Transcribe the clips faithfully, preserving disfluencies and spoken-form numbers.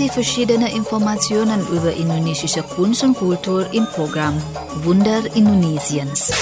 Sie verschiedene Informationen über indonesische Kunst und Kultur im Programm Wunder Indonesiens.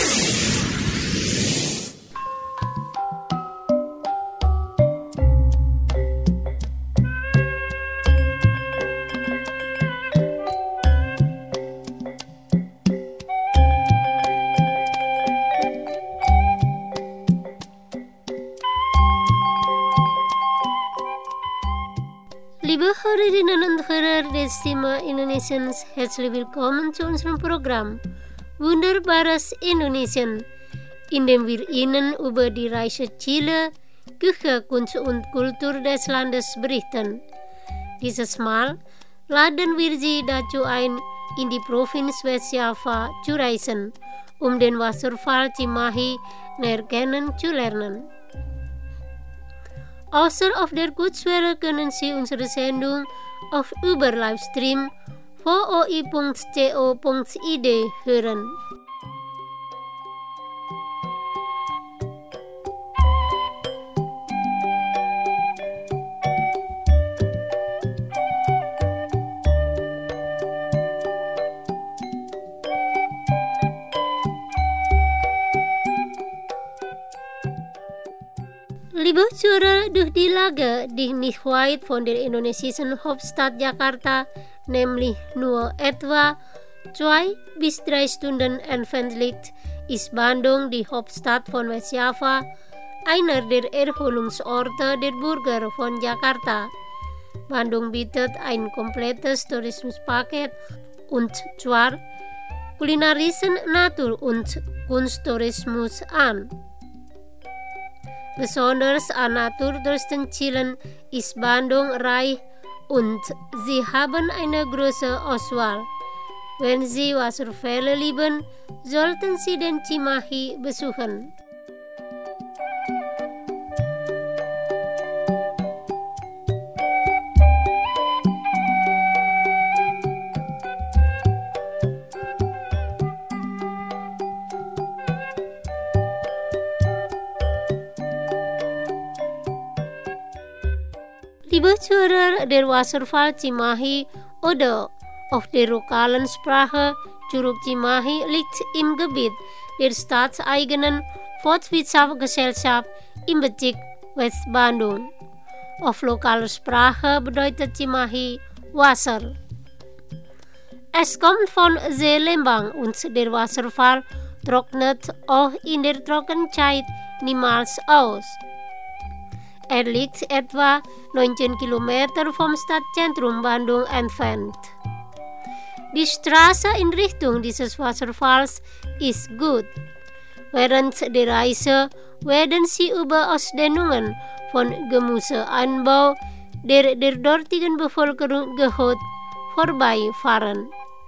Liebe Hörerinnen und Hörer des Thema Indonesiens, herzlich willkommen zu unserem Programm Wunderbares Indonesien, in dem wir Ihnen über die reiche Chile, Küche, Kunst und Kultur des Landes berichten. Dieses Mal laden wir Sie dazu ein, in die Provinz West Java zu reisen, um den Wasserfall Cimahi näher kennenzulernen. Außer auf der Kurzwelle können Sie unsere Sendung auch über Livestream v o i punkt co punkt i d hören. Liebe Zuhörer, durch die Lage, die nicht weit von der indonesischen Hauptstadt Jakarta, nämlich nur etwa zwei bis drei Stunden entfernt liegt, ist Bandung, die Hauptstadt von West Java, einer der Erholungsorte der Bürger von Jakarta. Bandung bietet ein komplettes Tourismuspaket, und zwar kulinarischen Natur- und Kunsttourismus an. Besonders an Naturtouristen Chilen ist Bandung reich und sie haben eine große Auswahl. Wenn Sie Wasserfälle lieben, sollten Sie den Cimahi besuchen. Liebe Zuhörer, der Wasserfall Cimahi oder auf der lokalen Sprache Curug Cimahi liegt im Gebiet der staatseigenen Forstwirtschaftsgesellschaft im Bezirk West Bandung. Auf lokaler Sprache bedeutet Cimahi Wasser. Es kommt von See Lembang und der Wasserfall trocknet auch in der Trockenzeit niemals aus. Er liegt etwa neunzehn Kilometer vom Stadtzentrum Bandung entfernt. Die Straße in Richtung dieses Wasserfalls ist gut. Während der Reise werden Sie über Ausdehnungen von Gemüseanbau, der der dortigen Bevölkerung gehört, vorbeifahren.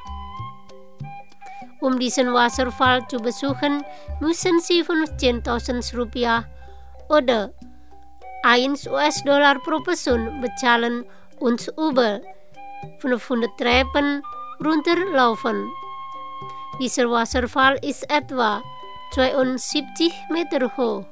Um diesen Wasserfall zu besuchen, müssen Sie fünfzehntausend Rupiah oder eins U S Dollar pro Person bezahlen und über fünfhundert Treppen runterlaufen. Dieser Wasserfall ist etwa zweiundsiebzig Meter hoch.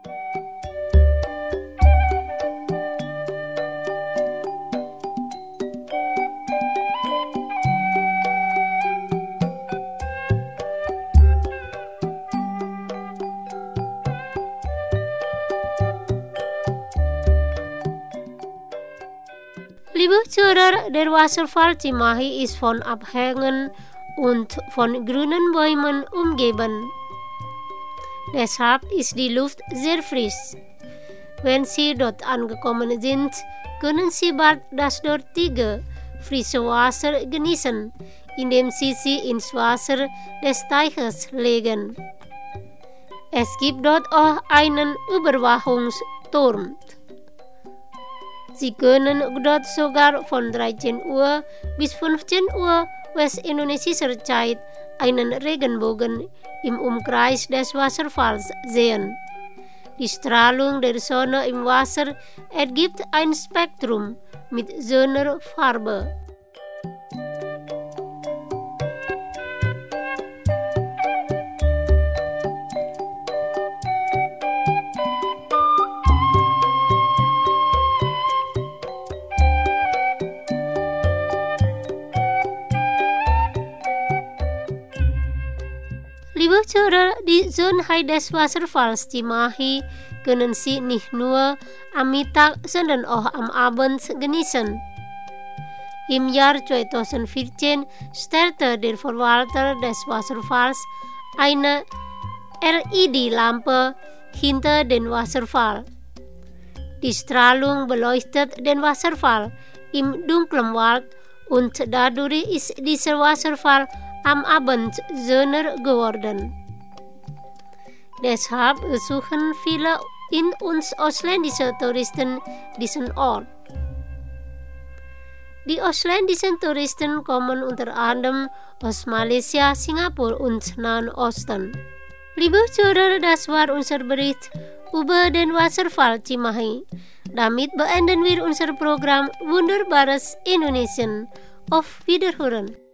Liebe Zuhörer, der Wasserfall Cimahi ist von Abhängen und von grünen Bäumen umgeben. Deshalb ist die Luft sehr frisch. Wenn Sie dort angekommen sind, können Sie bald das dortige frische Wasser genießen, indem Sie sie ins Wasser des Teiches legen. Es gibt dort auch einen Überwachungsturm. Sie können dort sogar von dreizehn Uhr bis fünfzehn Uhr westindonesischer Zeit einen Regenbogen im Umkreis des Wasserfalls sehen. Die Strahlung der Sonne im Wasser ergibt ein Spektrum mit schöner Farbe. Liebe Hörer, die Schönheit des Wasserfalls Cimahi können Sie nicht nur am Mittag, sondern auch am Abend genießen. Im Jahr zweitausendvierzehn stellte der Verwalter des Wasserfalls eine L E D-Lampe hinter den Wasserfall. Die Strahlung beleuchtet den Wasserfall im dunklen Wald und dadurch ist dieser Wasserfall am Abend schöner geworden. Deshalb besuchen viele in uns ausländische Touristen diesen Ort. Die ausländischen Touristen kommen unter anderem aus Malaysia, Singapur und Nahen Osten. Liebe Zuhörer, das war unser Bericht über den Wasserfall Cimahi. Damit beenden wir unser Programm Wunderbares Indonesien. Auf Wiederhören!